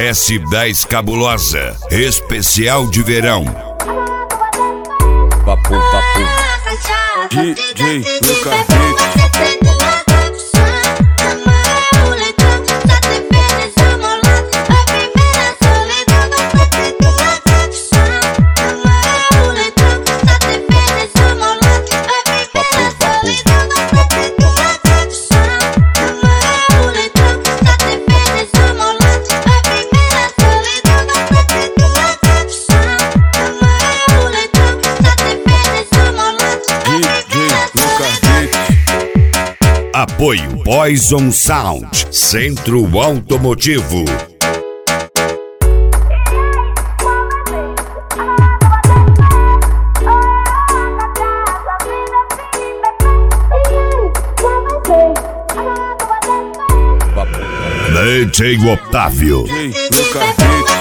S10 Cabulosa, especial de verão. Papo, DJ Lucas Beat. Apoio Poison Sound, Centro Automotivo. DJ Otávio. DJ Lucas Beat.